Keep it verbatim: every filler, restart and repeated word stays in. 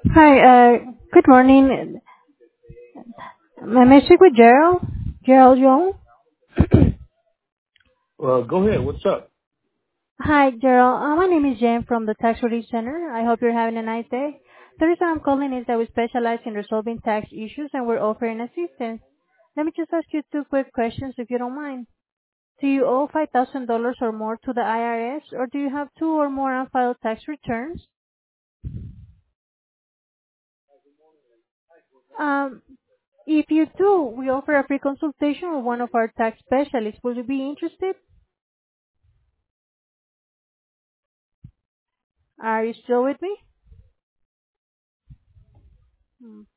Hi, uh, good morning. May I speak with Gerald? Gerald Young? Well, go ahead. What's up? Hi, Gerald. Uh, my name is Jen from the Tax Relief Center. I hope you're having a nice day. The reason I'm calling is that we specialize in resolving tax issues and we're offering assistance. Let me just ask you two quick questions if you don't mind. Do you owe five thousand dollars or more to the I R S, or do you have two or more unfiled tax returns? Um, if you do, we offer a free consultation with one of our tax specialists. Will you be interested? Are you still with me?